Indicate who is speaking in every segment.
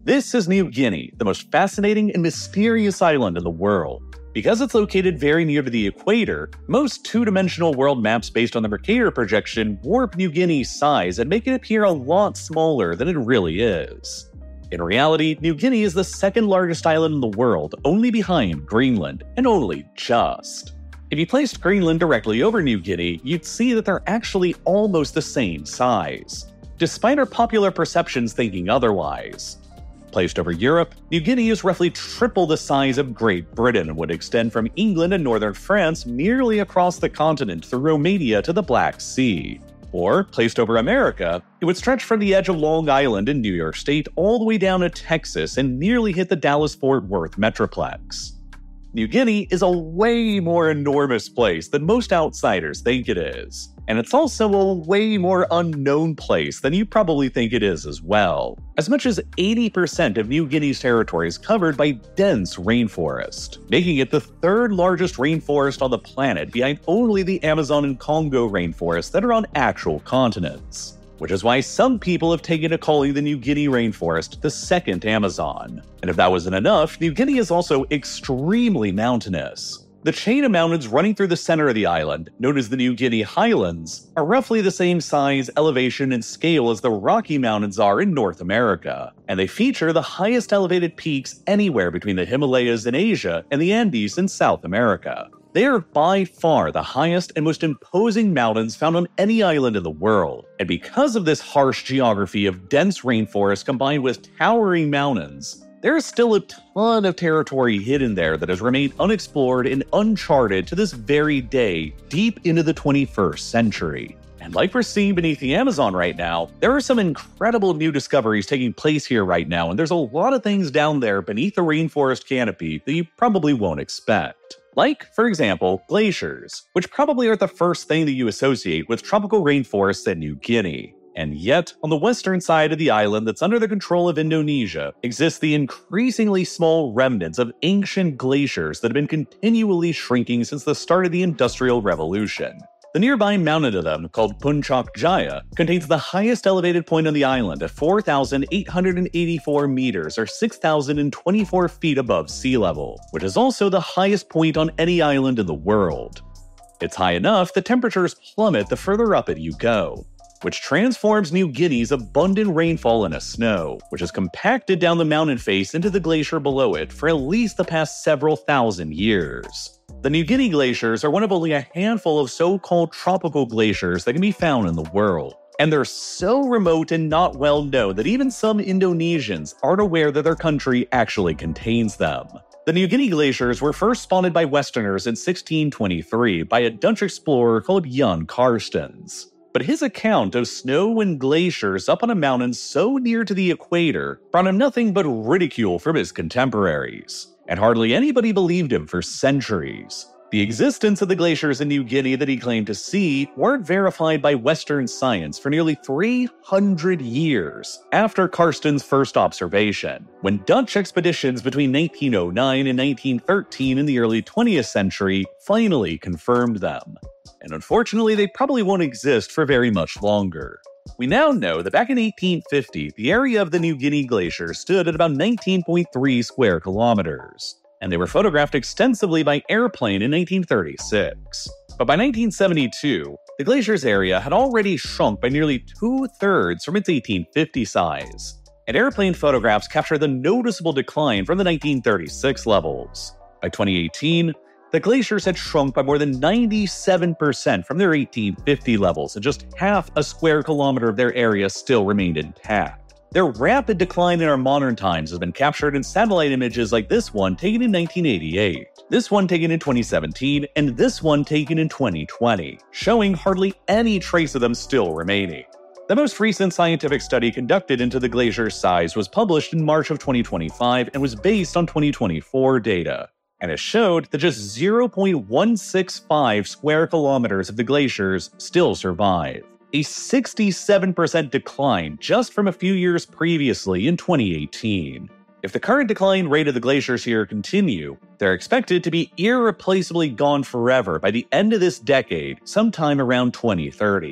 Speaker 1: This is New Guinea, the most fascinating and mysterious island in the world. Because it's located very near to the equator, most two-dimensional world maps based on the Mercator projection warp New Guinea's size and make it appear a lot smaller than it really is. In reality, New Guinea is the second largest island in the world, only behind Greenland, and only just. If you placed Greenland directly over New Guinea, you'd see that they're actually almost the same size, despite our popular perceptions thinking otherwise. Placed over Europe, New Guinea is roughly triple the size of Great Britain and would extend from England and northern France nearly across the continent through Romania to the Black Sea. Or, placed over America, it would stretch from the edge of Long Island in New York State all the way down to Texas and nearly hit the Dallas-Fort Worth Metroplex. New Guinea is a way more enormous place than most outsiders think it is. And it's also a way more unknown place than you probably think it is as well. As much as 80% of New Guinea's territory is covered by dense rainforest, making it the third largest rainforest on the planet behind only the Amazon and Congo rainforests that are on actual continents. Which is why some people have taken to calling the New Guinea rainforest the second Amazon. And if that wasn't enough, New Guinea is also extremely mountainous. The chain of mountains running through the center of the island, known as the New Guinea Highlands, are roughly the same size, elevation, and scale as the Rocky Mountains are in North America, and they feature the highest elevated peaks anywhere between the Himalayas in Asia and the Andes in South America. They are by far the highest and most imposing mountains found on any island in the world, and because of this harsh geography of dense rainforest combined with towering mountains, there is still a ton of territory hidden there that has remained unexplored and uncharted to this very day, deep into the 21st century. And like we're seeing beneath the Amazon right now, there are some incredible new discoveries taking place here right now, and there's a lot of things down there beneath the rainforest canopy that you probably won't expect. Like, for example, glaciers, which probably are the first thing that you associate with tropical rainforests in New Guinea. And yet, on the western side of the island that's under the control of Indonesia, exists the increasingly small remnants of ancient glaciers that have been continually shrinking since the start of the Industrial Revolution. The nearby mountain to them, called Puncak Jaya, contains the highest elevated point on the island at 4,884 meters or 6,024 feet above sea level, which is also the highest point on any island in the world. It's high enough that temperatures plummet the further up it you go, which transforms New Guinea's abundant rainfall into snow, which is compacted down the mountain face into the glacier below it for at least the past several thousand years. The New Guinea glaciers are one of only a handful of so-called tropical glaciers that can be found in the world, and they're so remote and not well known that even some Indonesians aren't aware that their country actually contains them. The New Guinea glaciers were first spotted by Westerners in 1623 by a Dutch explorer called Jan Carstens. But his account of snow and glaciers up on a mountain so near to the equator brought him nothing but ridicule from his contemporaries, and hardly anybody believed him for centuries. The existence of the glaciers in New Guinea that he claimed to see weren't verified by Western science for nearly 300 years after Carsten's first observation, when Dutch expeditions between 1909 and 1913 in the early 20th century finally confirmed them. And unfortunately, they probably won't exist for very much longer. We now know that back in 1850, the area of the New Guinea Glacier stood at about 19.3 square kilometers, and they were photographed extensively by airplane in 1936. But by 1972, the glacier's area had already shrunk by nearly 2/3 from its 1850 size, and airplane photographs captured the noticeable decline from the 1936 levels. By 2018, the glaciers had shrunk by more than 97% from their 1850 levels, and just half a square kilometer of their area still remained intact. Their rapid decline in our modern times has been captured in satellite images like this one taken in 1988, this one taken in 2017, and this one taken in 2020, showing hardly any trace of them still remaining. The most recent scientific study conducted into the glacier's size was published in March of 2025 and was based on 2024 data. And it showed that just 0.165 square kilometers of the glaciers still survive, a 67% decline just from a few years previously in 2018. If the current decline rate of the glaciers here continue, they're expected to be irreplaceably gone forever by the end of this decade, sometime around 2030.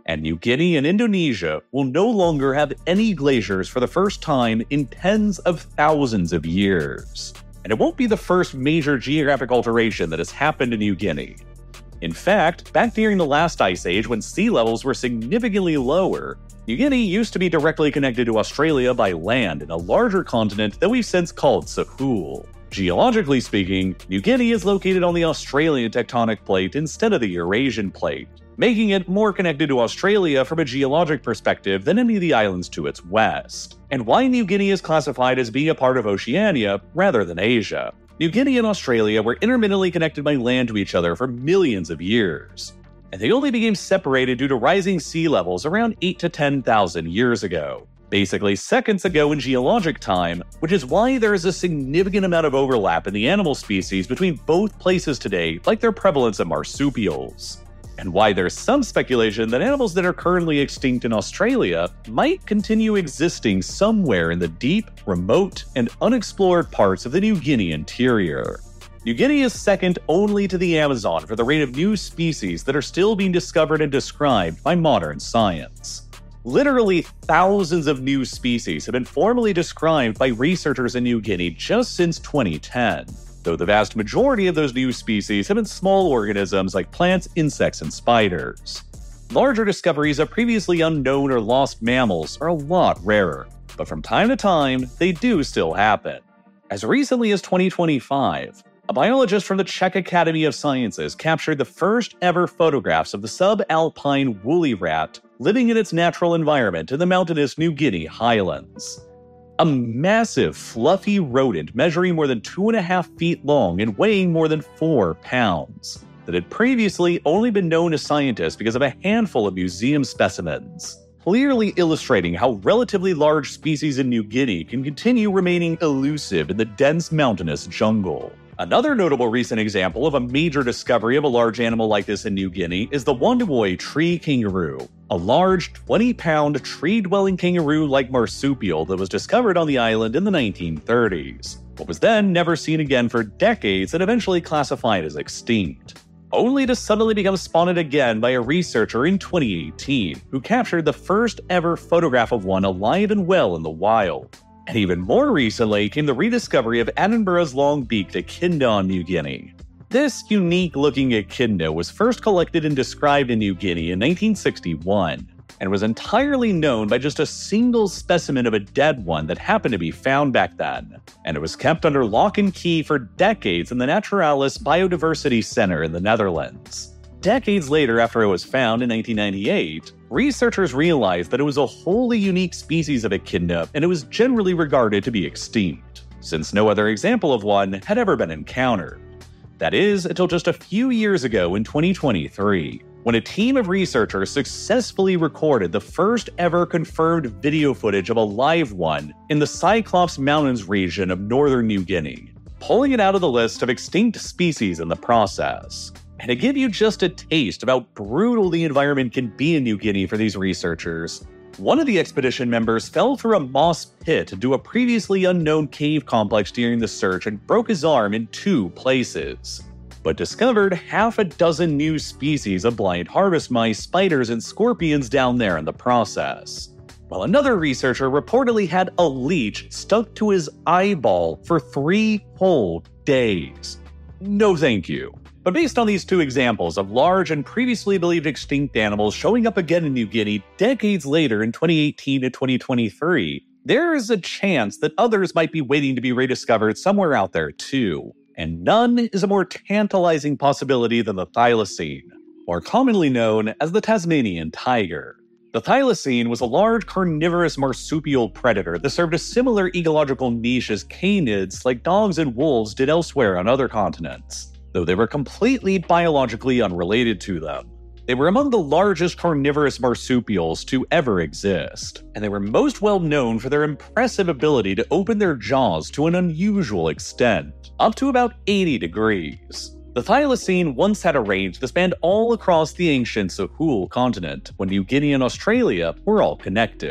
Speaker 1: And New Guinea and Indonesia will no longer have any glaciers for the first time in tens of thousands of years. And it won't be the first major geographic alteration that has happened in New Guinea. In fact, back during the last ice age when sea levels were significantly lower, New Guinea used to be directly connected to Australia by land in a larger continent that we've since called Sahul. Geologically speaking, New Guinea is located on the Australian tectonic plate instead of the Eurasian plate, making it more connected to Australia from a geologic perspective than any of the islands to its west, and why New Guinea is classified as being a part of Oceania rather than Asia. New Guinea and Australia were intermittently connected by land to each other for millions of years, and they only became separated due to rising sea levels around 8 to 10,000 years ago. Basically seconds ago in geologic time, which is why there is a significant amount of overlap in the animal species between both places today, like their prevalence of marsupials. And why there's some speculation that animals that are currently extinct in Australia might continue existing somewhere in the deep, remote, and unexplored parts of the New Guinea interior. New Guinea is second only to the Amazon for the rate of new species that are still being discovered and described by modern science. Literally thousands of new species have been formally described by researchers in New Guinea just since 2010, though the vast majority of those new species have been small organisms like plants, insects, and spiders. Larger discoveries of previously unknown or lost mammals are a lot rarer, but from time to time, they do still happen. As recently as 2025, a biologist from the Czech Academy of Sciences captured the first ever photographs of the subalpine woolly rat living in its natural environment in the mountainous New Guinea highlands. A massive, fluffy rodent measuring more than 2.5 feet long and weighing more than 4 pounds, that had previously only been known to scientists because of a handful of museum specimens, clearly illustrating how relatively large species in New Guinea can continue remaining elusive in the dense mountainous jungle. Another notable recent example of a major discovery of a large animal like this in New Guinea is the Wondowoy tree kangaroo, a large 20-pound tree-dwelling kangaroo-like marsupial that was discovered on the island in the 1930s, but was then never seen again for decades and eventually classified as extinct, only to suddenly become spotted again by a researcher in 2018 who captured the first ever photograph of one alive and well in the wild. And even more recently came the rediscovery of Attenborough's long-beaked echidna in New Guinea. This unique-looking echidna was first collected and described in New Guinea in 1961, and was entirely known by just a single specimen of a dead one that happened to be found back then, and it was kept under lock and key for decades in the Naturalis Biodiversity Center in the Netherlands. Decades later, after it was found in 1998, researchers realized that it was a wholly unique species of echidna and it was generally regarded to be extinct, since no other example of one had ever been encountered. That is, until just a few years ago in 2023, when a team of researchers successfully recorded the first ever confirmed video footage of a live one in the Cyclops Mountains region of northern New Guinea, pulling it out of the list of extinct species in the process. And to give you just a taste of how brutal the environment can be in New Guinea for these researchers, one of the expedition members fell through a moss pit into a previously unknown cave complex during the search and broke his arm in 2 places, but discovered half a dozen new species of blind harvest mice, spiders, and scorpions down there in the process. While another researcher reportedly had a leech stuck to his eyeball for 3 whole days. No thank you. But based on these 2 examples of large and previously believed extinct animals showing up again in New Guinea decades later in 2018 and 2023, there is a chance that others might be waiting to be rediscovered somewhere out there too. And none is a more tantalizing possibility than the thylacine, more commonly known as the Tasmanian tiger. The thylacine was a large carnivorous marsupial predator that served a similar ecological niche as canids like dogs and wolves did elsewhere on other continents, though they were completely biologically unrelated to them. They were among the largest carnivorous marsupials to ever exist, and they were most well known for their impressive ability to open their jaws to an unusual extent, up to about 80 degrees. The thylacine once had a range that spanned all across the ancient Sahul continent, when New Guinea and Australia were all connected.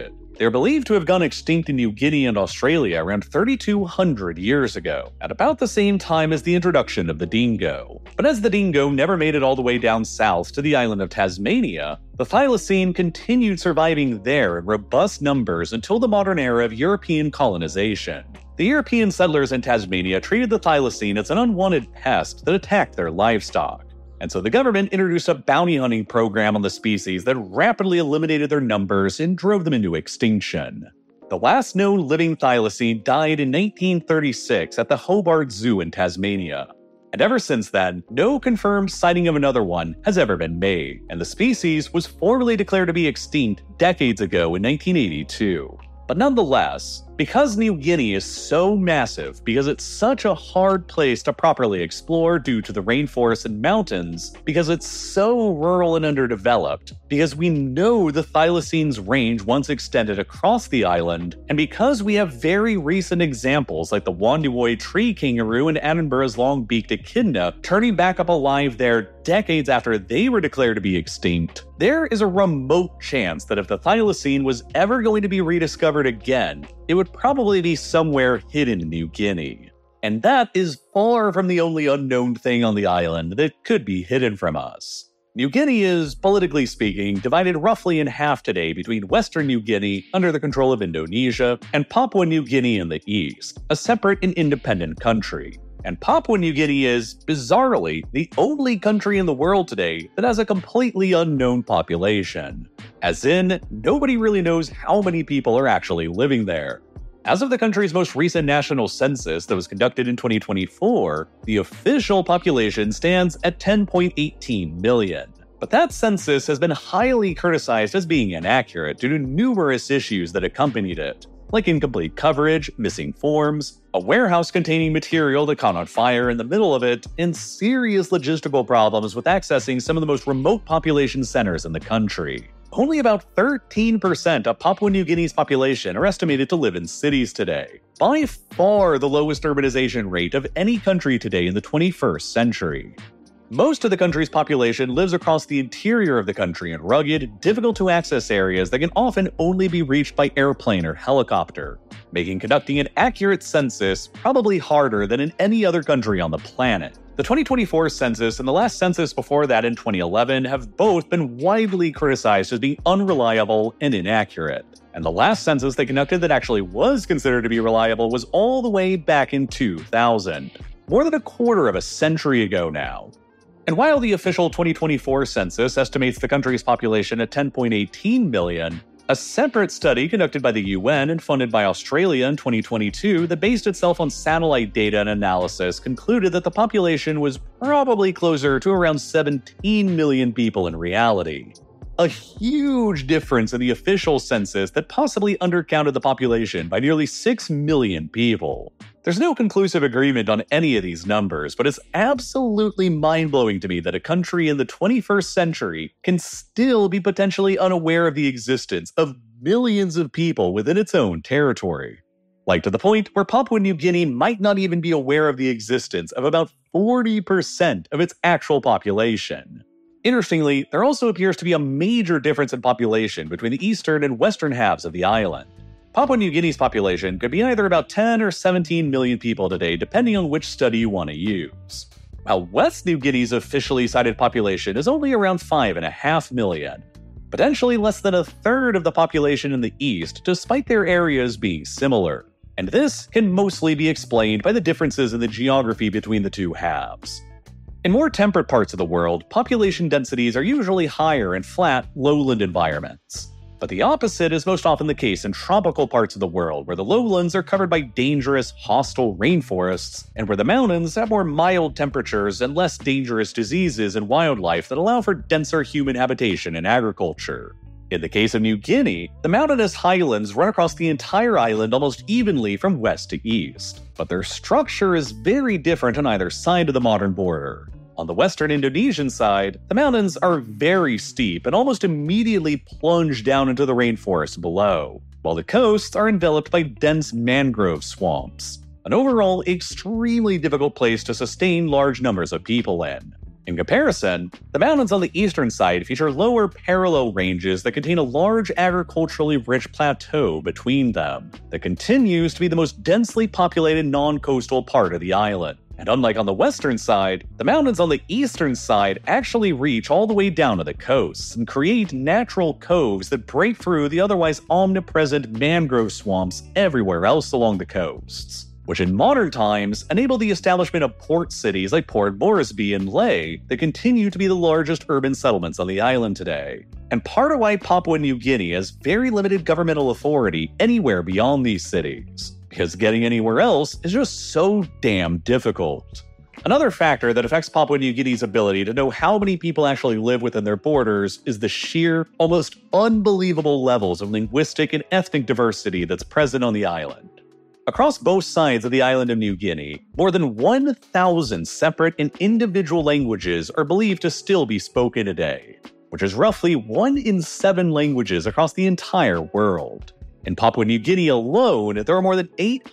Speaker 1: They're believed to have gone extinct in New Guinea and Australia around 3,200 years ago, at about the same time as the introduction of the dingo. But as the dingo never made it all the way down south to the island of Tasmania, the thylacine continued surviving there in robust numbers until the modern era of European colonization. The European settlers in Tasmania treated the thylacine as an unwanted pest that attacked their livestock. And so the government introduced a bounty hunting program on the species that rapidly eliminated their numbers and drove them into extinction. The last known living thylacine died in 1936 at the Hobart Zoo in Tasmania. And ever since then, no confirmed sighting of another one has ever been made, and the species was formally declared to be extinct decades ago in 1982. But nonetheless, because New Guinea is so massive, because it's such a hard place to properly explore due to the rainforests and mountains, because it's so rural and underdeveloped, because we know the thylacine's range once extended across the island, and because we have very recent examples like the Wondiwoi tree kangaroo and Edinburgh's long-beaked echidna turning back up alive there decades after they were declared to be extinct, there is a remote chance that if the thylacine was ever going to be rediscovered again, it would probably be somewhere hidden in New Guinea. And that is far from the only unknown thing on the island that could be hidden from us. New Guinea is, politically speaking, divided roughly in half today between Western New Guinea, under the control of Indonesia, and Papua New Guinea in the east, a separate and independent country. And Papua New Guinea is, bizarrely, the only country in the world today that has a completely unknown population. As in, nobody really knows how many people are actually living there. As of the country's most recent national census that was conducted in 2024, the official population stands at 10.18 million. But that census has been highly criticized as being inaccurate due to numerous issues that accompanied it, like incomplete coverage, missing forms, a warehouse containing material that caught on fire in the middle of it, and serious logistical problems with accessing some of the most remote population centers in the country. Only about 13% of Papua New Guinea's population are estimated to live in cities today, by far the lowest urbanization rate of any country today in the 21st century. Most of the country's population lives across the interior of the country in rugged, difficult-to-access areas that can often only be reached by airplane or helicopter, making conducting an accurate census probably harder than in any other country on the planet. The 2024 census and the last census before that in 2011 have both been widely criticized as being unreliable and inaccurate. And the last census they conducted that actually was considered to be reliable was all the way back in 2000, more than a quarter of a century ago now. And while the official 2024 census estimates the country's population at 10.18 million, a separate study conducted by the UN and funded by Australia in 2022 that based itself on satellite data and analysis concluded that the population was probably closer to around 17 million people in reality. A huge difference in the official census that possibly undercounted the population by nearly 6 million people. There's no conclusive agreement on any of these numbers, but it's absolutely mind-blowing to me that a country in the 21st century can still be potentially unaware of the existence of millions of people within its own territory. Like to the point where Papua New Guinea might not even be aware of the existence of about 40% of its actual population. Interestingly, there also appears to be a major difference in population between the eastern and western halves of the island. Papua New Guinea's population could be either about 10 or 17 million people today, depending on which study you want to use. While West New Guinea's officially cited population is only around 5.5 million, potentially less than a third of the population in the east, despite their areas being similar. And this can mostly be explained by the differences in the geography between the two halves. In more temperate parts of the world, population densities are usually higher in flat, lowland environments. But the opposite is most often the case in tropical parts of the world, where the lowlands are covered by dangerous, hostile rainforests, and where the mountains have more mild temperatures and less dangerous diseases and wildlife that allow for denser human habitation and agriculture. In the case of New Guinea, the mountainous highlands run across the entire island almost evenly from west to east, but their structure is very different on either side of the modern border. On the western Indonesian side, the mountains are very steep and almost immediately plunge down into the rainforest below, while the coasts are enveloped by dense mangrove swamps, an overall extremely difficult place to sustain large numbers of people in. In comparison, the mountains on the eastern side feature lower parallel ranges that contain a large agriculturally rich plateau between them that continues to be the most densely populated non-coastal part of the island. And unlike on the western side, the mountains on the eastern side actually reach all the way down to the coasts and create natural coves that break through the otherwise omnipresent mangrove swamps everywhere else along the coasts, which in modern times enable the establishment of port cities like Port Moresby and Lae that continue to be the largest urban settlements on the island today. And part of why Papua New Guinea has very limited governmental authority anywhere beyond these cities, because getting anywhere else is just so damn difficult. Another factor that affects Papua New Guinea's ability to know how many people actually live within their borders is the sheer, almost unbelievable levels of linguistic and ethnic diversity that's present on the island. Across both sides of the island of New Guinea, more than 1,000 separate and individual languages are believed to still be spoken today, which is roughly 1 in 7 languages across the entire world. In Papua New Guinea alone, there are more than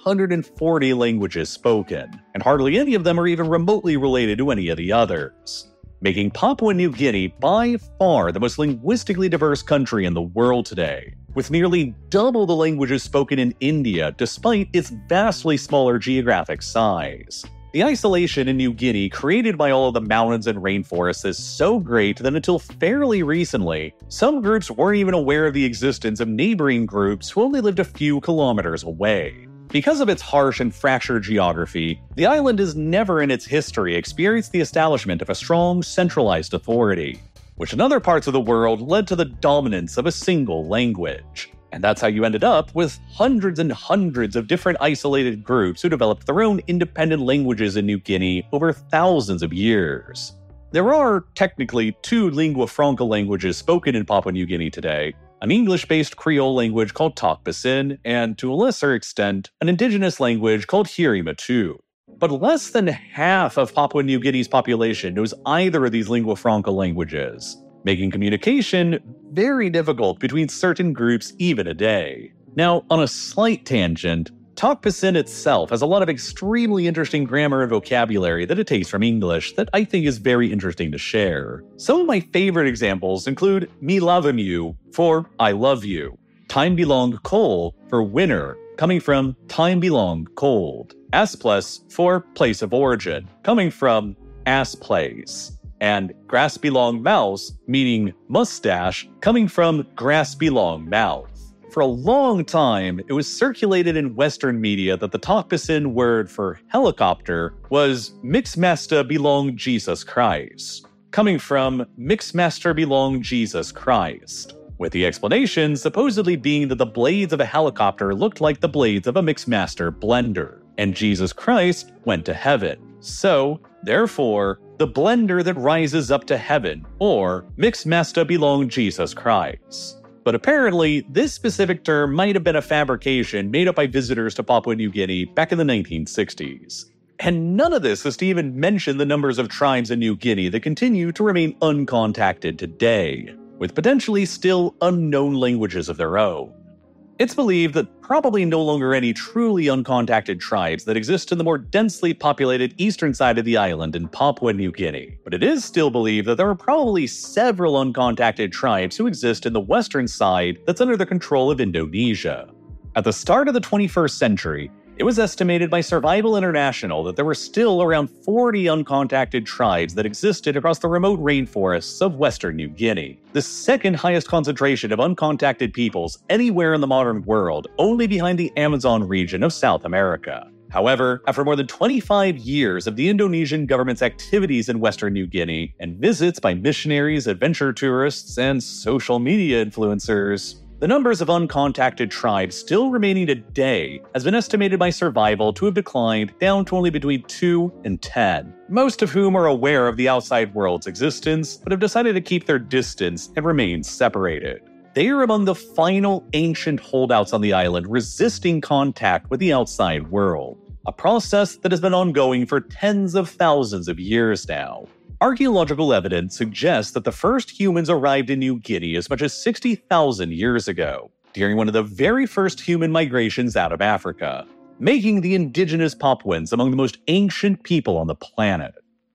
Speaker 1: 840 languages spoken, and hardly any of them are even remotely related to any of the others, making Papua New Guinea by far the most linguistically diverse country in the world today, with nearly double the languages spoken in India despite its vastly smaller geographic size. The isolation in New Guinea created by all of the mountains and rainforests is so great that until fairly recently, some groups weren't even aware of the existence of neighboring groups who only lived a few kilometers away. Because of its harsh and fractured geography, the island has never in its history experienced the establishment of a strong, centralized authority, which in other parts of the world led to the dominance of a single language. And that's how you ended up with hundreds and hundreds of different isolated groups who developed their own independent languages in New Guinea over thousands of years. There are technically 2 lingua franca languages spoken in Papua New Guinea today, an English-based Creole language called Tok Pisin, and to a lesser extent, an indigenous language called Hiri Matu. But less than half of Papua New Guinea's population knows either of these lingua franca languages, making communication very difficult between certain groups even today. Now, on a slight tangent, Tok Pisin itself has a lot of extremely interesting grammar and vocabulary that it takes from English that I think is very interesting to share. Some of my favorite examples include Me Lavem You for I love you, Time Belong Cold for winter, coming from Time Belong Cold, As Plus for place of origin, coming from As Place, and Grass Belong Mouse, meaning mustache, coming from Grass Belong Mouth. For a long time, it was circulated in Western media that the Tok Pisin word for helicopter was Mixmaster Belong Jesus Christ, coming from Mixmaster Belong Jesus Christ, with the explanation supposedly being that the blades of a helicopter looked like the blades of a Mixmaster blender, and Jesus Christ went to heaven. So, therefore, the blender that rises up to heaven, or Mixmaster Belong Jesus Christ. But apparently, this specific term might have been a fabrication made up by visitors to Papua New Guinea back in the 1960s. And none of this is to even mention the numbers of tribes in New Guinea that continue to remain uncontacted today, with potentially still unknown languages of their own. It's believed that probably no longer any truly uncontacted tribes that exist in the more densely populated eastern side of the island in Papua New Guinea, but it is still believed that there are probably several uncontacted tribes who exist in the western side that's under the control of Indonesia. At the start of the 21st century, it was estimated by Survival International that there were still around 40 uncontacted tribes that existed across the remote rainforests of western New Guinea, the second highest concentration of uncontacted peoples anywhere in the modern world, only behind the Amazon region of South America. However, after more than 25 years of the Indonesian government's activities in western New Guinea and visits by missionaries, adventure tourists, and social media influencers, the numbers of uncontacted tribes still remaining today has been estimated by Survival to have declined down to only between 2 and 10, most of whom are aware of the outside world's existence but have decided to keep their distance and remain separated. They are among the final ancient holdouts on the island resisting contact with the outside world, a process that has been ongoing for tens of thousands of years now. Archaeological evidence suggests that the first humans arrived in New Guinea as much as 60,000 years ago, during one of the very first human migrations out of Africa, making the indigenous Papuans among the most ancient people on the planet.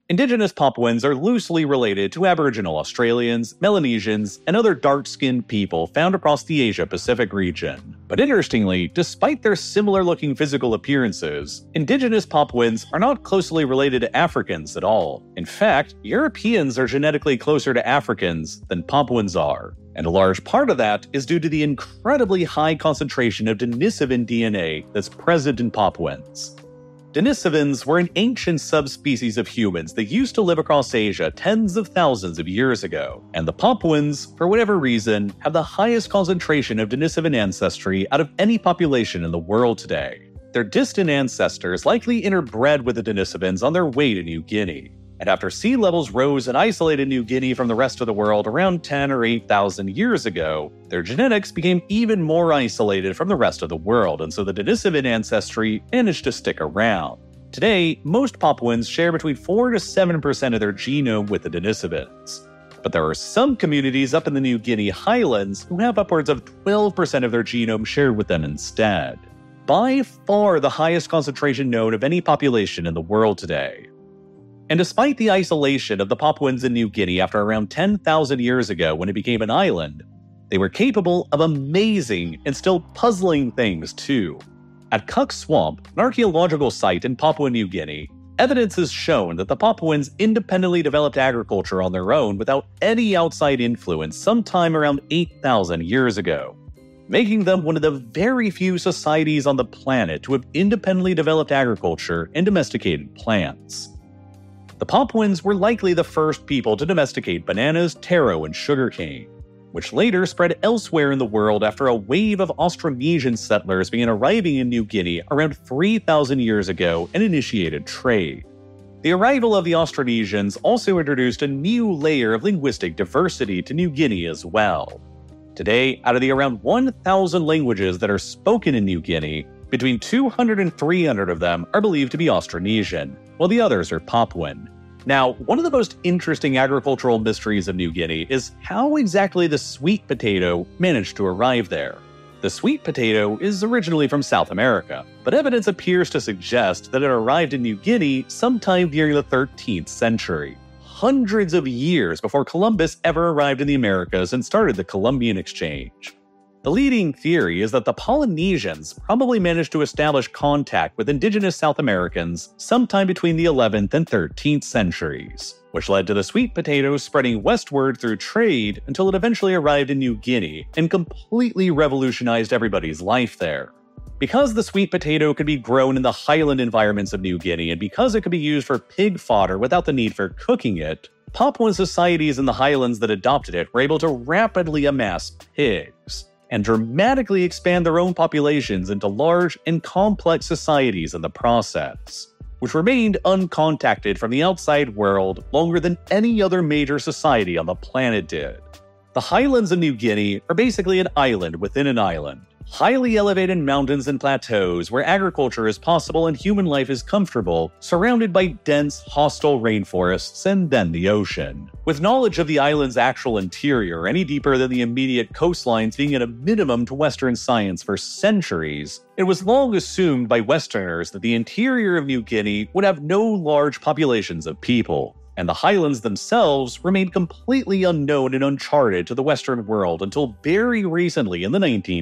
Speaker 1: Indigenous Papuans are loosely related to Aboriginal Australians, Melanesians, and other dark-skinned people found across the Asia-Pacific region. But interestingly, despite their similar-looking physical appearances, Indigenous Papuans are not closely related to Africans at all. In fact, Europeans are genetically closer to Africans than Papuans are. And a large part of that is due to the incredibly high concentration of Denisovan DNA that's present in Papuans. Denisovans were an ancient subspecies of humans that used to live across Asia tens of thousands of years ago, and the Papuans, for whatever reason, have the highest concentration of Denisovan ancestry out of any population in the world today. Their distant ancestors likely interbred with the Denisovans on their way to New Guinea. And after sea levels rose and isolated New Guinea from the rest of the world around 10 or 8,000 years ago, their genetics became even more isolated from the rest of the world, and so the Denisovan ancestry managed to stick around. Today, most Papuans share between 4 to 7% of their genome with the Denisovans. But there are some communities up in the New Guinea highlands who have upwards of 12% of their genome shared with them instead. By far the highest concentration known of any population in the world today. And despite the isolation of the Papuans in New Guinea after around 10,000 years ago when it became an island, they were capable of amazing and still puzzling things too. At Cuck Swamp, an archaeological site in Papua New Guinea, evidence has shown that the Papuans independently developed agriculture on their own without any outside influence sometime around 8,000 years ago, making them one of the very few societies on the planet to have independently developed agriculture and domesticated plants. The Papuans were likely the first people to domesticate bananas, taro, and sugarcane, which later spread elsewhere in the world after a wave of Austronesian settlers began arriving in New Guinea around 3,000 years ago and initiated trade. The arrival of the Austronesians also introduced a new layer of linguistic diversity to New Guinea as well. Today, out of the around 1,000 languages that are spoken in New Guinea, between 200 and 300 of them are believed to be Austronesian, while the others are Papuan. Now, one of the most interesting agricultural mysteries of New Guinea is how exactly the sweet potato managed to arrive there. The sweet potato is originally from South America, but evidence appears to suggest that it arrived in New Guinea sometime during the 13th century, hundreds of years before Columbus ever arrived in the Americas and started the Columbian Exchange. The leading theory is that the Polynesians probably managed to establish contact with indigenous South Americans sometime between the 11th and 13th centuries, which led to the sweet potato spreading westward through trade until it eventually arrived in New Guinea and completely revolutionized everybody's life there. Because the sweet potato could be grown in the highland environments of New Guinea and because it could be used for pig fodder without the need for cooking it, Papuan societies in the highlands that adopted it were able to rapidly amass pigs and dramatically expand their own populations into large and complex societies in the process, which remained uncontacted from the outside world longer than any other major society on the planet did. The highlands of New Guinea are basically an island within an island. Highly elevated mountains and plateaus where agriculture is possible and human life is comfortable, surrounded by dense, hostile rainforests and then the ocean. With knowledge of the island's actual interior any deeper than the immediate coastlines being at a minimum to Western science for centuries, it was long assumed by Westerners that the interior of New Guinea would have no large populations of people, and the highlands themselves remained completely unknown and uncharted to the Western world until very recently in the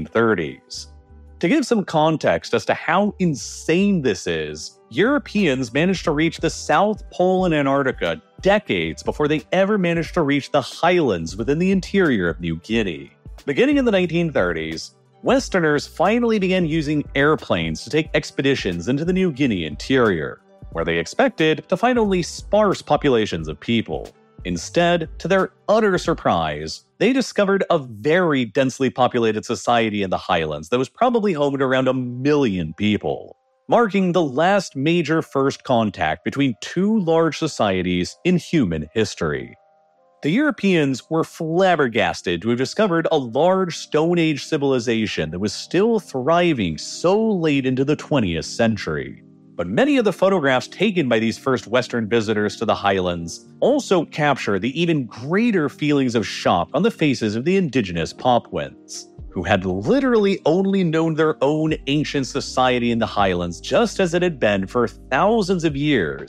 Speaker 1: 1930s. To give some context as to how insane this is, Europeans managed to reach the South Pole and Antarctica decades before they ever managed to reach the highlands within the interior of New Guinea. Beginning in the 1930s, Westerners finally began using airplanes to take expeditions into the New Guinea interior, where they expected to find only sparse populations of people. Instead, to their utter surprise, they discovered a very densely populated society in the highlands that was probably home to around 1 million people, marking the last major first contact between two large societies in human history. The Europeans were flabbergasted to have discovered a large Stone Age civilization that was still thriving so late into the 20th century. But many of the photographs taken by these first Western visitors to the highlands also capture the even greater feelings of shock on the faces of the indigenous Papuans, who had literally only known their own ancient society in the highlands just as it had been for thousands of years,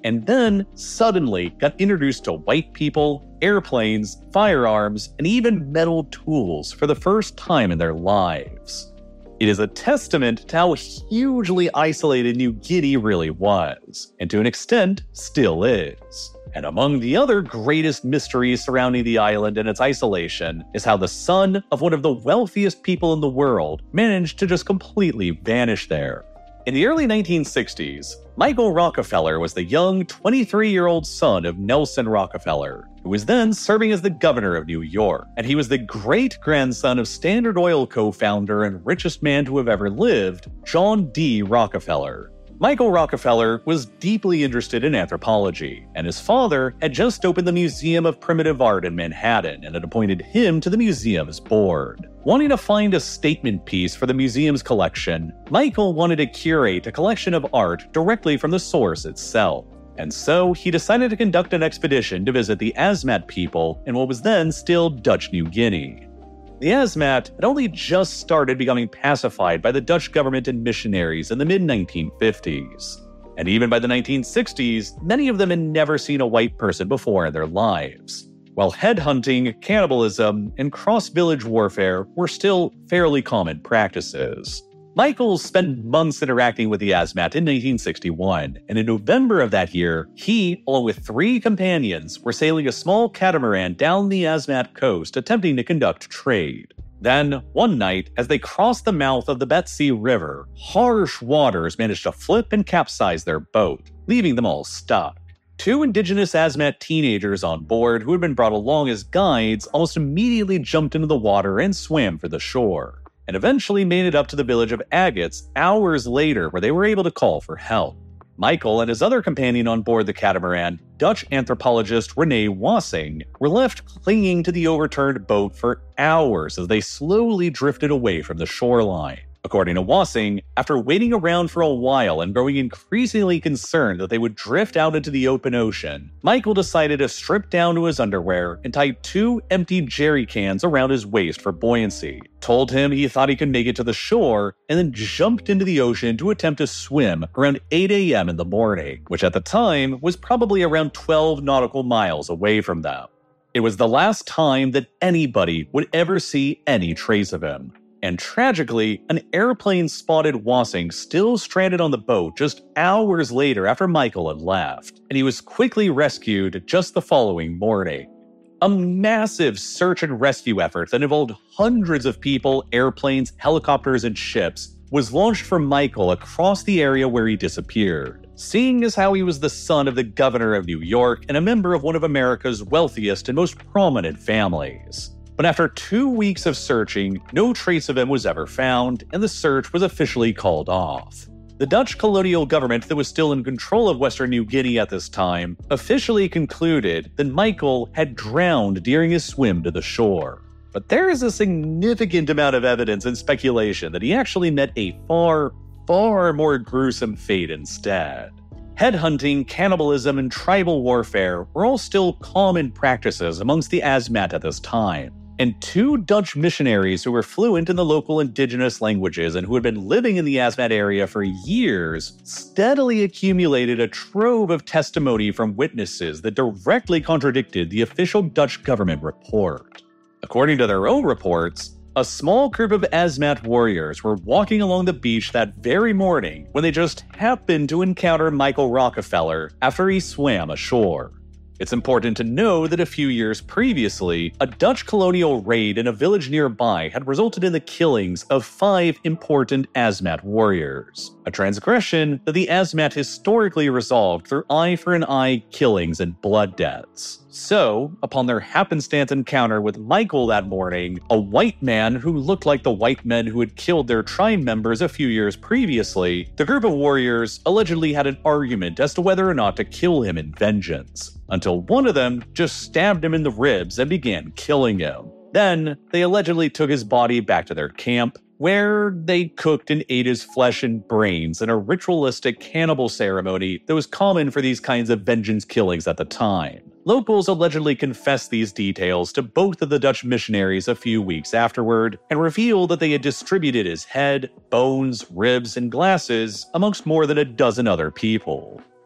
Speaker 1: and then suddenly got introduced to white people, airplanes, firearms, and even metal tools for the first time in their lives. It is a testament to how hugely isolated New Guinea really was, and to an extent, still is. And among the other greatest mysteries surrounding the island and its isolation is how the son of one of the wealthiest people in the world managed to just completely vanish there. In the early 1960s, Michael Rockefeller was the young 23-year-old son of Nelson Rockefeller, who was then serving as the governor of New York, and he was the great-grandson of Standard Oil co-founder and richest man to have ever lived, John D. Rockefeller. Michael Rockefeller was deeply interested in anthropology, and his father had just opened the Museum of Primitive Art in Manhattan and had appointed him to the museum's board. Wanting to find a statement piece for the museum's collection, Michael wanted to curate a collection of art directly from the source itself. And so he decided to conduct an expedition to visit the Asmat people in what was then still Dutch New Guinea. The Asmat had only just started becoming pacified by the Dutch government and missionaries in the mid-1950s. And even by the 1960s, many of them had never seen a white person before in their lives, while headhunting, cannibalism, and cross-village warfare were still fairly common practices. Michael spent months interacting with the Asmat in 1961, and in November of that year, he, along with 3 companions, were sailing a small catamaran down the Asmat coast attempting to conduct trade. Then, one night, as they crossed the mouth of the Betsy River, harsh waters managed to flip and capsize their boat, leaving them all stuck. 2 indigenous Asmat teenagers on board who had been brought along as guides almost immediately jumped into the water and swam for the shore, and eventually made it up to the village of Agates hours later where they were able to call for help. Michael and his other companion on board the catamaran, Dutch anthropologist Rene Wassing, were left clinging to the overturned boat for hours as they slowly drifted away from the shoreline. According to Wassing, after waiting around for a while and growing increasingly concerned that they would drift out into the open ocean, Michael decided to strip down to his underwear and tie 2 empty jerry cans around his waist for buoyancy, told him he thought he could make it to the shore, and then jumped into the ocean to attempt to swim around 8 a.m. in the morning, which at the time was probably around 12 nautical miles away from them. It was the last time that anybody would ever see any trace of him. And tragically, an airplane spotted Wassing still stranded on the boat just hours later after Michael had left, and he was quickly rescued just the following morning. A massive search and rescue effort that involved hundreds of people, airplanes, helicopters, and ships was launched for Michael across the area where he disappeared, seeing as how he was the son of the governor of New York and a member of one of America's wealthiest and most prominent families. But after 2 weeks of searching, no trace of him was ever found, and the search was officially called off. The Dutch colonial government that was still in control of Western New Guinea at this time officially concluded that Michael had drowned during his swim to the shore. But there is a significant amount of evidence and speculation that he actually met a far more gruesome fate instead. Headhunting, cannibalism, and tribal warfare were all still common practices amongst the Asmat at this time. And 2 Dutch missionaries who were fluent in the local indigenous languages and who had been living in the Asmat area for years steadily accumulated a trove of testimony from witnesses that directly contradicted the official Dutch government report. According to their own reports, a small group of Asmat warriors were walking along the beach that very morning when they just happened to encounter Michael Rockefeller after he swam ashore. It's important to know that a few years previously, a Dutch colonial raid in a village nearby had resulted in the killings of 5 important Asmat warriors, a transgression that the Asmat historically resolved through eye-for-an-eye killings and blood debts. So, upon their happenstance encounter with Michael that morning, a white man who looked like the white men who had killed their tribe members a few years previously, the group of warriors allegedly had an argument as to whether or not to kill him in vengeance, until one of them just stabbed him in the ribs and began killing him. Then, they allegedly took his body back to their camp, where they cooked and ate his flesh and brains in a ritualistic cannibal ceremony that was common for these kinds of vengeance killings at the time. Locals allegedly confessed these details to both of the Dutch missionaries a few weeks afterward, and revealed that they had distributed his head, bones, ribs, and glasses amongst more than a dozen other people.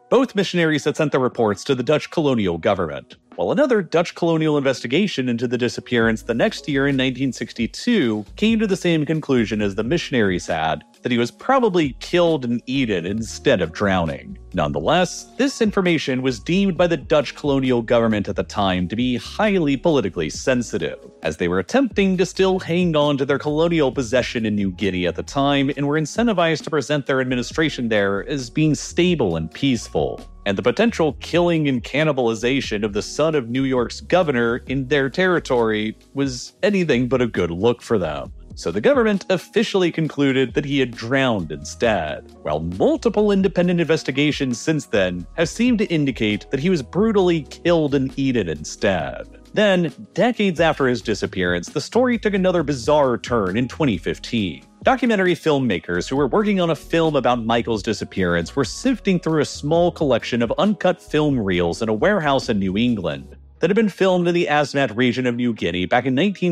Speaker 1: Both missionaries had sent their reports to the Dutch colonial government, while another Dutch colonial investigation into the disappearance the next year in 1962 came to the same conclusion as the missionaries had, that he was probably killed and eaten instead of drowning. Nonetheless, this information was deemed by the Dutch colonial government at the time to be highly politically sensitive, as they were attempting to still hang on to their colonial possession in New Guinea at the time and were incentivized to present their administration there as being stable and peaceful. And the potential killing and cannibalization of the son of New York's governor in their territory was anything but a good look for them. So the government officially concluded that he had drowned instead, while multiple independent investigations since then have seemed to indicate that he was brutally killed and eaten instead. Then, decades after his disappearance, the story took another bizarre turn in 2015. Documentary filmmakers who were working on a film about Michael's disappearance were sifting through a small collection of uncut film reels in a warehouse in New England that had been filmed in the Asmat region of New Guinea back in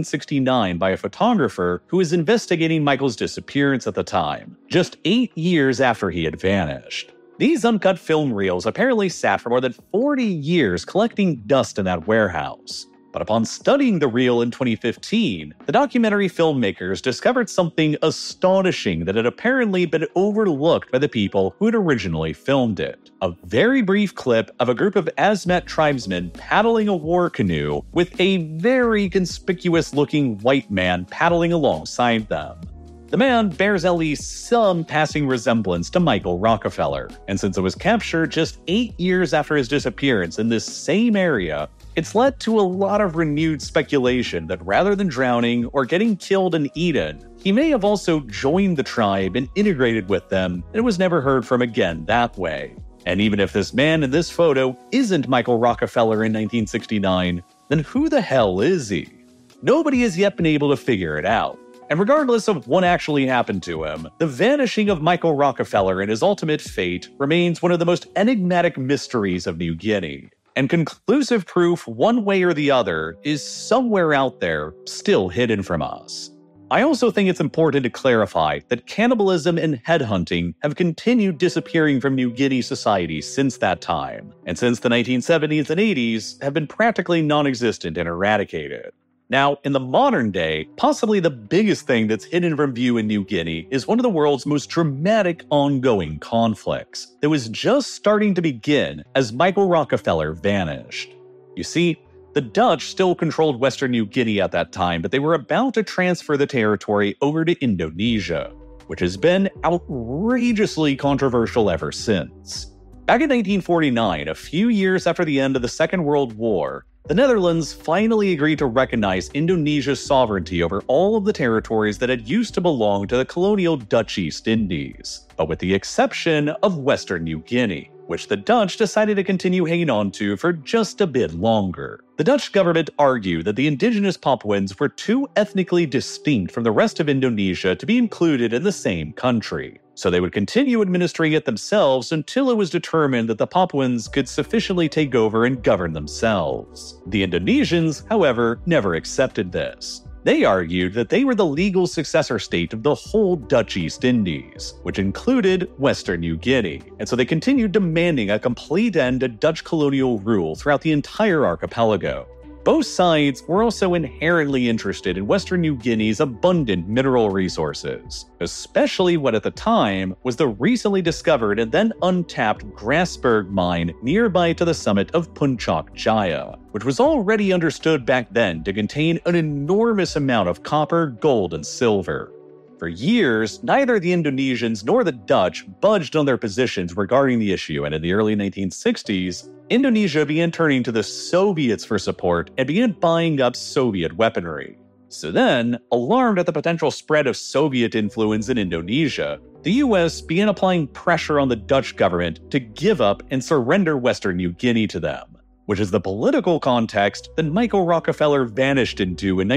Speaker 1: 1969 by a photographer who was investigating Michael's disappearance at the time, just 8 years after he had vanished. These uncut film reels apparently sat for more than 40 years collecting dust in that warehouse. But upon studying the reel in 2015, the documentary filmmakers discovered something astonishing that had apparently been overlooked by the people who had originally filmed it. A very brief clip of a group of Asmat tribesmen paddling a war canoe with a very conspicuous-looking white man paddling alongside them. The man bears at least some passing resemblance to Michael Rockefeller, and since it was captured just 8 years after his disappearance in this same area, it's led to a lot of renewed speculation that rather than drowning or getting killed and eaten, he may have also joined the tribe and integrated with them and was never heard from again that way. And even if this man in this photo isn't Michael Rockefeller in 1969, then who the hell is he? Nobody has yet been able to figure it out. And regardless of what actually happened to him, the vanishing of Michael Rockefeller and his ultimate fate remains one of the most enigmatic mysteries of New Guinea. And conclusive proof one way or the other is somewhere out there, still hidden from us. I also think it's important to clarify that cannibalism and headhunting have continued disappearing from New Guinea society since that time, and since the 1970s and 80s have been practically non-existent and eradicated. Now, in the modern day, possibly the biggest thing that's hidden from view in New Guinea is one of the world's most dramatic ongoing conflicts that was just starting to begin as Michael Rockefeller vanished. You see, the Dutch still controlled Western New Guinea at that time, but they were about to transfer the territory over to Indonesia, which has been outrageously controversial ever since. Back in 1949, a few years after the end of the Second World War, the Netherlands finally agreed to recognize Indonesia's sovereignty over all of the territories that had used to belong to the colonial Dutch East Indies, but with the exception of Western New Guinea, which the Dutch decided to continue hanging on to for just a bit longer. The Dutch government argued that the indigenous Papuans were too ethnically distinct from the rest of Indonesia to be included in the same country, so they would continue administering it themselves until it was determined that the Papuans could sufficiently take over and govern themselves. The Indonesians, however, never accepted this. They argued that they were the legal successor state of the whole Dutch East Indies, which included Western New Guinea, and so they continued demanding a complete end to Dutch colonial rule throughout the entire archipelago. Both sides were also inherently interested in Western New Guinea's abundant mineral resources, especially what at the time was the recently discovered and then untapped Grasberg mine nearby to the summit of Puncak Jaya, which was already understood back then to contain an enormous amount of copper, gold, and silver. For years, neither the Indonesians nor the Dutch budged on their positions regarding the issue, and in the early 1960s, Indonesia began turning to the Soviets for support and began buying up Soviet weaponry. So then, alarmed at the potential spread of Soviet influence in Indonesia, the US began applying pressure on the Dutch government to give up and surrender Western New Guinea to them, which is the political context that Michael Rockefeller vanished into in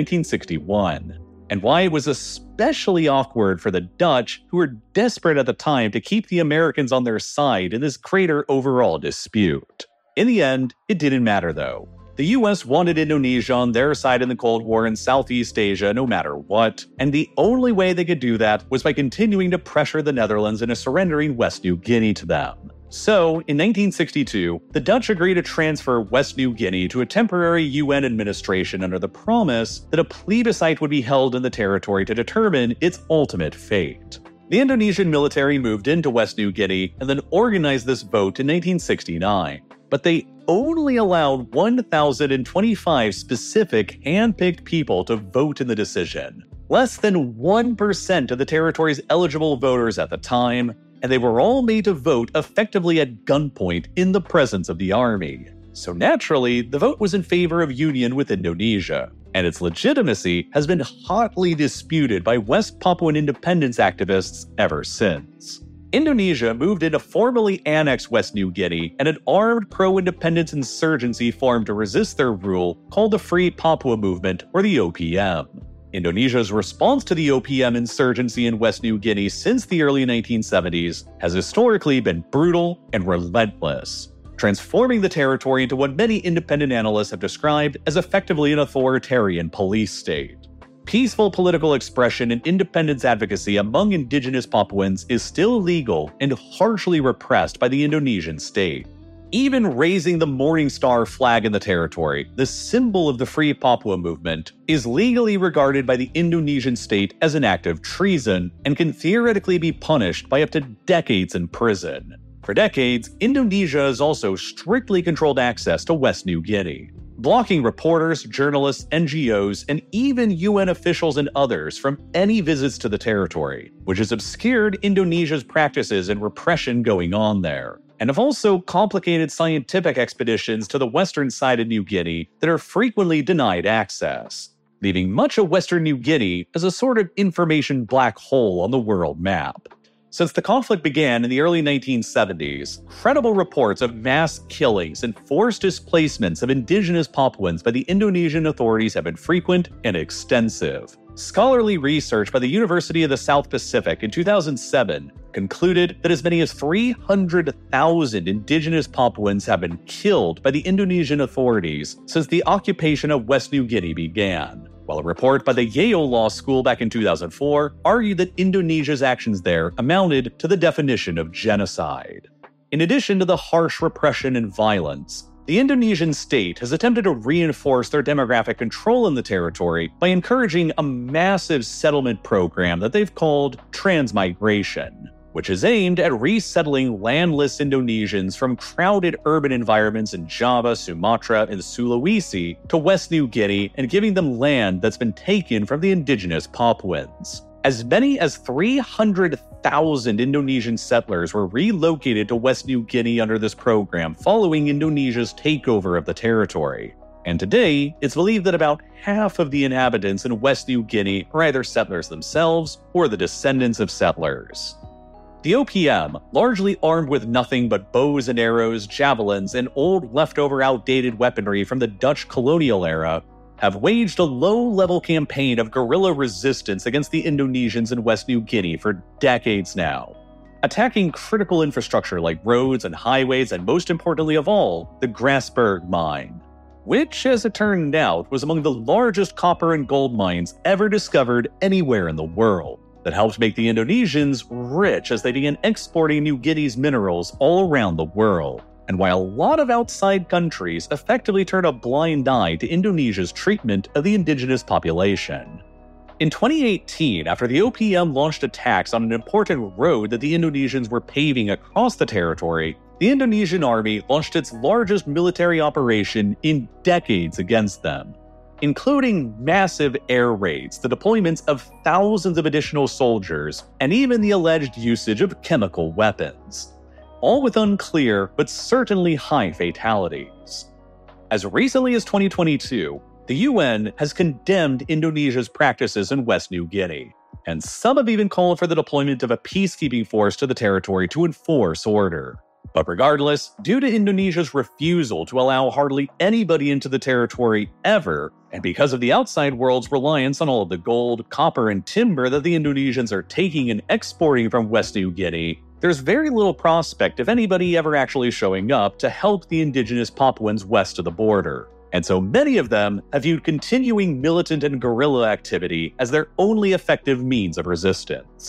Speaker 1: 1961. And why it was especially awkward for the Dutch, who were desperate at the time to keep the Americans on their side in this greater overall dispute. In the end, it didn't matter though. The US wanted Indonesia on their side in the Cold War in Southeast Asia no matter what, and the only way they could do that was by continuing to pressure the Netherlands into surrendering West New Guinea to them. So, in 1962, the Dutch agreed to transfer West New Guinea to a temporary UN administration under the promise that a plebiscite would be held in the territory to determine its ultimate fate. The Indonesian military moved into West New Guinea and then organized this vote in 1969, but they only allowed 1,025 specific hand-picked people to vote in the decision. Less than 1% of the territory's eligible voters at the time, and they were all made to vote effectively at gunpoint in the presence of the army. So naturally, the vote was in favor of union with Indonesia, and its legitimacy has been hotly disputed by West Papuan independence activists ever since. Indonesia moved in to formally annex West New Guinea, and an armed pro-independence insurgency formed to resist their rule called the Free Papua Movement, or the OPM. Indonesia's response to the OPM insurgency in West New Guinea since the early 1970s has historically been brutal and relentless, transforming the territory into what many independent analysts have described as effectively an authoritarian police state. Peaceful political expression and independence advocacy among indigenous Papuans is still legal and harshly repressed by the Indonesian state. Even raising the Morning Star flag in the territory, the symbol of the Free Papua movement, is legally regarded by the Indonesian state as an act of treason and can theoretically be punished by up to decades in prison. For decades, Indonesia has also strictly controlled access to West New Guinea, blocking reporters, journalists, NGOs, and even UN officials and others from any visits to the territory, which has obscured Indonesia's practices and repression going on there, and have also complicated scientific expeditions to the western side of New Guinea that are frequently denied access, leaving much of Western New Guinea as a sort of information black hole on the world map. Since the conflict began in the early 1970s, credible reports of mass killings and forced displacements of indigenous Papuans by the Indonesian authorities have been frequent and extensive. Scholarly research by the University of the South Pacific in 2007 concluded that as many as 300,000 indigenous Papuans have been killed by the Indonesian authorities since the occupation of West New Guinea began, while a report by the Yale Law School back in 2004 argued that Indonesia's actions there amounted to the definition of genocide. In addition to the harsh repression and violence, the Indonesian state has attempted to reinforce their demographic control in the territory by encouraging a massive settlement program that they've called transmigration, which is aimed at resettling landless Indonesians from crowded urban environments in Java, Sumatra, and Sulawesi to West New Guinea and giving them land that's been taken from the indigenous Papuans. As many as 300,000 Indonesian settlers were relocated to West New Guinea under this program following Indonesia's takeover of the territory. And today, it's believed that about half of the inhabitants in West New Guinea are either settlers themselves or the descendants of settlers. The OPM, largely armed with nothing but bows and arrows, javelins, and old leftover outdated weaponry from the Dutch colonial era, have waged a low-level campaign of guerrilla resistance against the Indonesians in West New Guinea for decades now, attacking critical infrastructure like roads and highways and, most importantly of all, the Grasberg mine, which, as it turned out, was among the largest copper and gold mines ever discovered anywhere in the world, that helped make the Indonesians rich as they began exporting New Guinea's minerals all around the world. And while a lot of outside countries effectively turn a blind eye to Indonesia's treatment of the indigenous population. In 2018, after the OPM launched attacks on an important road that the Indonesians were paving across the territory, the Indonesian army launched its largest military operation in decades against them, including massive air raids, the deployments of thousands of additional soldiers, and even the alleged usage of chemical weapons, all with unclear but certainly high fatalities. As recently as 2022, the UN has condemned Indonesia's practices in West New Guinea, and some have even called for the deployment of a peacekeeping force to the territory to enforce order. But regardless, due to Indonesia's refusal to allow hardly anybody into the territory ever, and because of the outside world's reliance on all of the gold, copper, and timber that the Indonesians are taking and exporting from West New Guinea, there's very little prospect of anybody ever actually showing up to help the indigenous Papuans west of the border. And so many of them have viewed continuing militant and guerrilla activity as their only effective means of resistance.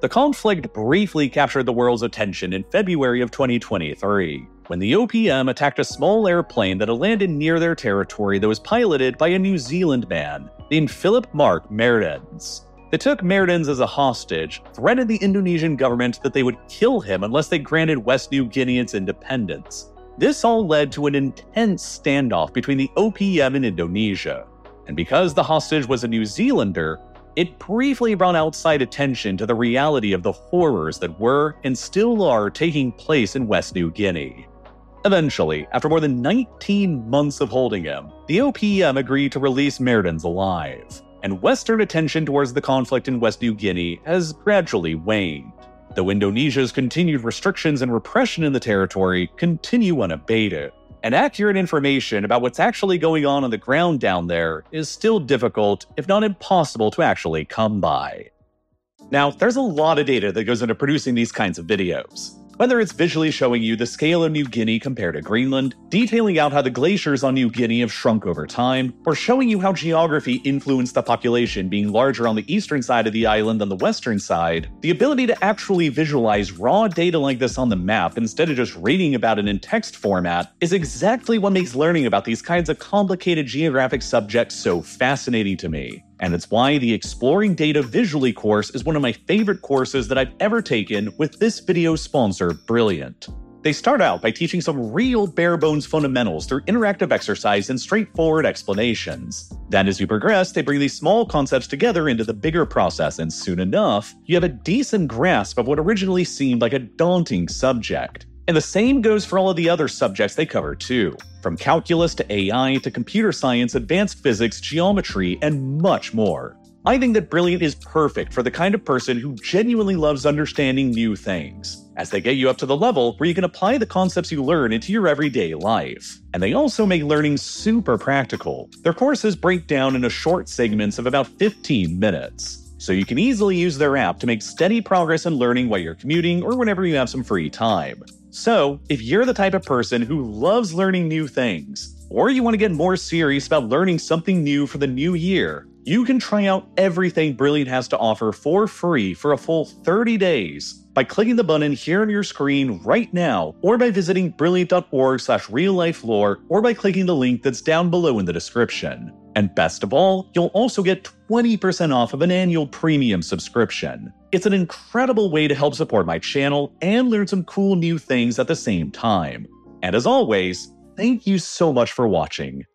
Speaker 1: The conflict briefly captured the world's attention in February of 2023, when the OPM attacked a small airplane that had landed near their territory that was piloted by a New Zealand man named Philip Mark Mertens. They took Mertens as a hostage, threatened the Indonesian government that they would kill him unless they granted West New Guinea its independence. This all led to an intense standoff between the OPM and Indonesia. And because the hostage was a New Zealander, it briefly brought outside attention to the reality of the horrors that were and still are taking place in West New Guinea. Eventually, after more than 19 months of holding him, the OPM agreed to release Mertens alive, and Western attention towards the conflict in West New Guinea has gradually waned, though Indonesia's continued restrictions and repression in the territory continue unabated. And accurate information about what's actually going on the ground down there is still difficult, if not impossible, to actually come by. Now, there's a lot of data that goes into producing these kinds of videos. Whether it's visually showing you the scale of New Guinea compared to Greenland, detailing out how the glaciers on New Guinea have shrunk over time, or showing you how geography influenced the population being larger on the eastern side of the island than the western side, the ability to actually visualize raw data like this on the map instead of just reading about it in text format is exactly what makes learning about these kinds of complicated geographic subjects so fascinating to me. And it's why the Exploring Data Visually course is one of my favorite courses that I've ever taken, with this video sponsor, Brilliant. They start out by teaching some real bare-bones fundamentals through interactive exercise and straightforward explanations. Then as you progress, they bring these small concepts together into the bigger process, and soon enough, you have a decent grasp of what originally seemed like a daunting subject. And the same goes for all of the other subjects they cover too, from calculus to AI to computer science, advanced physics, geometry, and much more. I think that Brilliant is perfect for the kind of person who genuinely loves understanding new things, as they get you up to the level where you can apply the concepts you learn into your everyday life. And they also make learning super practical. Their courses break down into short segments of about 15 minutes, so you can easily use their app to make steady progress in learning while you're commuting or whenever you have some free time. So, if you're the type of person who loves learning new things, or you want to get more serious about learning something new for the new year, you can try out everything Brilliant has to offer for free for a full 30 days by clicking the button here on your screen right now, or by visiting brilliant.org/reallifelore, or by clicking the link that's down below in the description. And best of all, you'll also get 20% off of an annual premium subscription. It's an incredible way to help support my channel and learn some cool new things at the same time. And as always, thank you so much for watching.